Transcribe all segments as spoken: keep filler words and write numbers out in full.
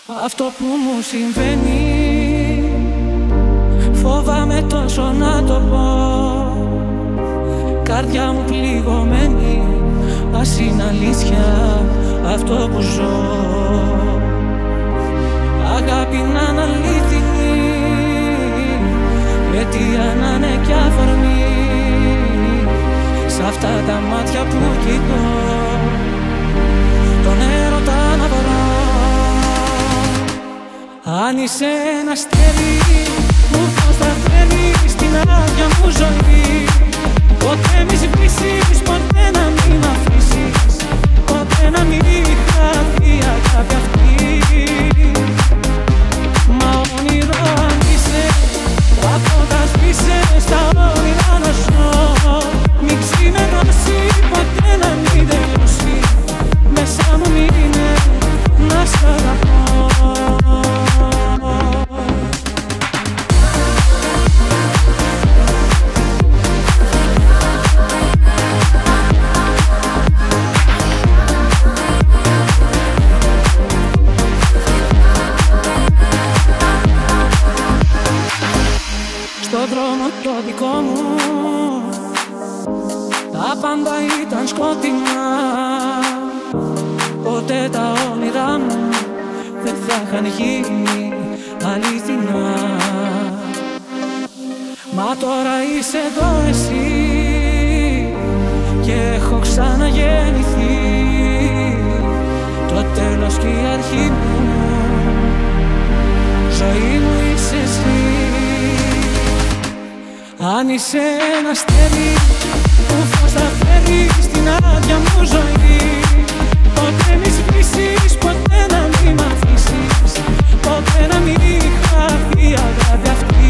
Αυτό που μου συμβαίνει φοβάμαι τόσο να το πω. Καρδιά μου πληγωμένη, ας είναι αλήθεια αυτό που ζω. Αγάπη να είναι αλήθινη, αιτία να είναι κι αφορμή. Σ' αυτά τα μάτια που κοιτώ, τον έρωτα να βρω. Αν είσαι ένα αστέρι που φως θα φέρει στην άδεια μου ζωή, ποτέ μη σβήσεις, ποτέ να μην μ' αφήσεις, ποτέ να μην χαθεί η αγάπη αυτή. Μα όνειρο αν είσαι, τα φώτα σβήσε, στα όνειρα να ζω. Μην ξημερώσει, ποτέ να μην τελειώσει, μέσα μου μείνε να σ' αγαπώ. Στον δρόμο το δικό μου τα πάντα ήταν σκοτεινά. Ποτέ τα όνειρά μου δεν θα είχαν γίνει αληθινά. Μα τώρα είσαι εδώ εσύ και έχω ξαναγεννηθεί. Το τέλος και η αρχή μου, ζωή μου είσαι εσύ. Αν είσαι ένα αστέρι που φως θα φέρει στην άδεια μου ζωή, ποτέ μη σβήσεις, ποτέ να μην μ' αφήσεις, ποτέ να μην χαθεί η αγάπη αυτή.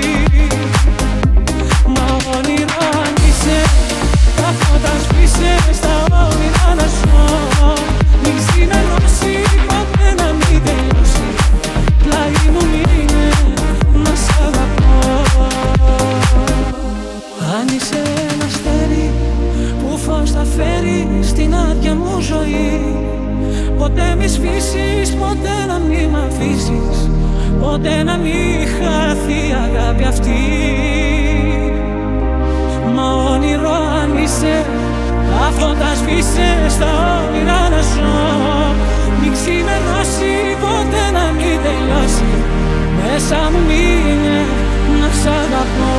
Μα όνειρο αν είσαι, τα φώτα σβήσε, στα όνειρα να ζω. Μην ξημερώσει, ποτέ να μην τελειώσει, πλάι μου μείνε να σ' αγαπώ. Αν είσαι ένα αστέρι που φως θα φέρει στην άδεια μου ζωή, ποτέ μη σβήσεις, ποτέ να μην μ' αφήσεις, ποτέ να μην χαθεί η αγάπη αυτή. Μα όνειρο αν είσαι, τα φώτα σβήσε, στα όνειρα να ζω. Μην ξημερώσει, ποτέ να μην τελειώσει, μέσα μου μείνε να σ' αγαπώ.